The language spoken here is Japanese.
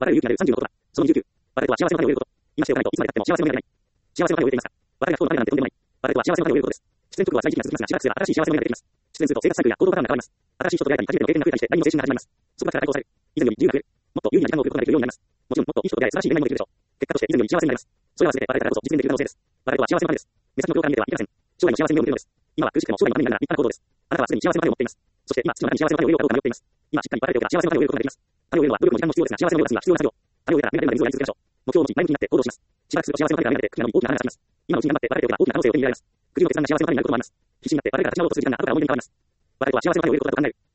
別れる勇気なる30の言葉。その29。別れとは幸せの中で終えること。今しておかないといつまで経っても幸せの中でない。幸せの中で終えていますか。別れが不幸の種なんてとんでもない。別れとは幸せの中で終えることです。出演直後は辛い時期が続きますが、しばらくすれば新しい幸せの中でできます。出演すると生活サイクルや行動パターンが変わります。新しい人と出会えたり、初めての経験が増えたりして、第二の青春が始まります。そこがから解放される。以前より自由が増える。もっと有意義な時間を送ることができるようになります。もちろん、もっといい人と出会え、素晴らしい恋愛もできるでしょう。結果として以前より幸せになります。それは全て別れたからこそ実現できる可能性です。別れとは幸せの種です。目先の境界に見てはいけません。将来の幸せに目を向けるのです。今は苦しくても将来のためになるなら立派な行動です。あなたはすでに幸せの種を持っています。そして今、土の中に幸せの種を植えようかどうか迷っています。今しっかり別れておけば幸せの種を植えることができます。種を植えるのは努力も時間も必要ですが、幸せの植えるには必要な作業。種を植えたら芽が出るまで水をやり続けましょう。目標を持ち前向きになって行動します。しばらくすると幸せの種が芽が出て、茎なのに大きな花が咲きます。今のうちに頑張って別れておけば大きな可能性を手に入れられます。苦渋の決断が幸せの種になることもあります。必死になって別れが形なろうとする時間が後から思い出に変わります。別れとは幸せの種を植えることだと考える。